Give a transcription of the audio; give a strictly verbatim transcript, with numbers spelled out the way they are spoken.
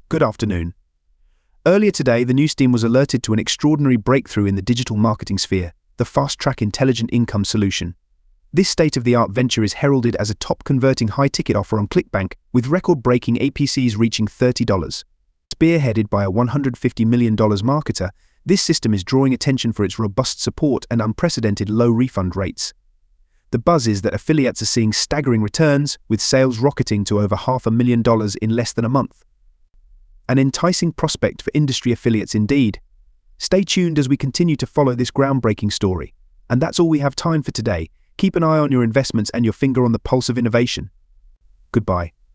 Good afternoon. Earlier today, the news team was alerted to an extraordinary breakthrough in the digital marketing sphere, the Fast-Track Intelligent Income Solution. This state-of-the-art venture is heralded as a top-converting high-ticket offer on ClickBank, with record-breaking A P Cs reaching thirty dollars. Spearheaded by a one hundred fifty million dollars marketer, this system is drawing attention for its robust support and unprecedented low refund rates. The buzz is that affiliates are seeing staggering returns, with sales rocketing to over half a million dollars in less than a month. An enticing prospect for industry affiliates indeed. Stay tuned as we continue to follow this groundbreaking story. And that's all we have time for today. Keep an eye on your investments and your finger on the pulse of innovation. Goodbye.